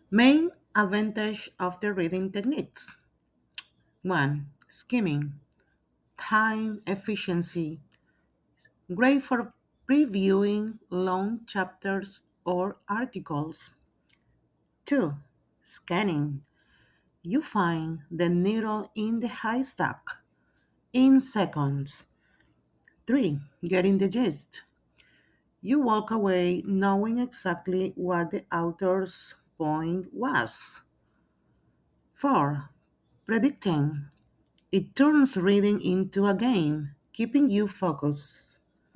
Main advantage of the reading techniques. 1. Skimming. Time efficiency. Great for previewing long chapters or articles. 2. Scanning. You find the needle in the haystack in seconds. 3. Getting the gist. You walk away knowing exactly what the author's point was. 4. Predicting. It turns reading into a game, keeping you focused.